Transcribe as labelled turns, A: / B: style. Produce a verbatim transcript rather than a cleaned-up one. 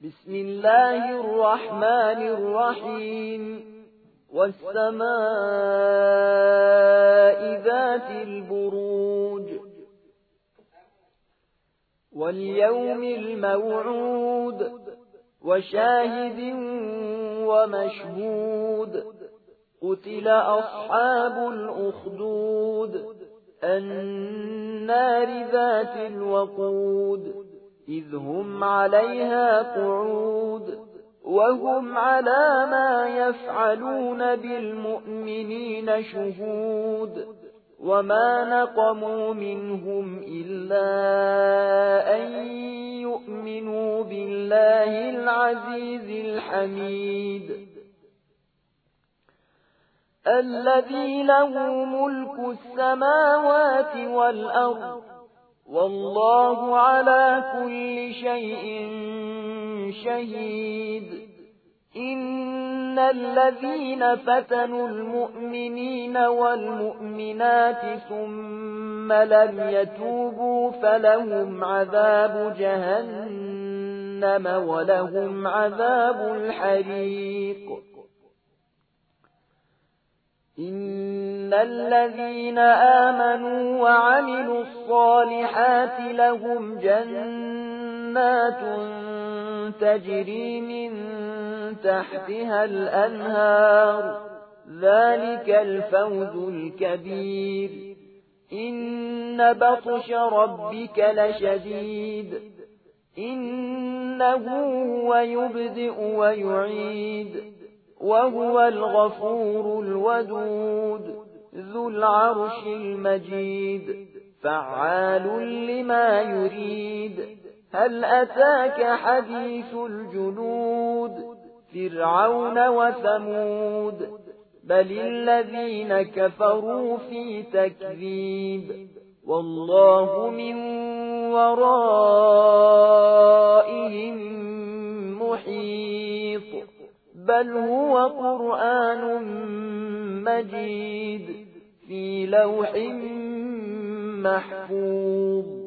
A: بسم الله الرحمن الرحيم والسماء ذات البروج واليوم الموعود وشاهد ومشهود قتل أصحاب الأخدود النار ذات الوقود إذ هم عليها قعود وهم على ما يفعلون بالمؤمنين شهود وما نقموا منهم إلا أن يؤمنوا بالله العزيز الحميد الذي له ملك السماوات والأرض والله على كل شيء شهيد إن الذين فتنوا المؤمنين والمؤمنات ثم لم يتوبوا فلهم عذاب جهنم ولهم عذاب الحريق إن الذين آمنوا وعملوا الصالحات لهم جنات تجري من تحتها الأنهار ذلك الفوز الكبير إن بطش ربك لشديد إنه هو يبدئ ويعيد وهو الغفور الودود ذو العرش المجيد فعال لما يريد هل أتاك حديث الجنود فرعون وثمود بل الذين كفروا في تكذيب والله من ورائهم محيط بل هو قرآن مجيد في لوح محفوظ.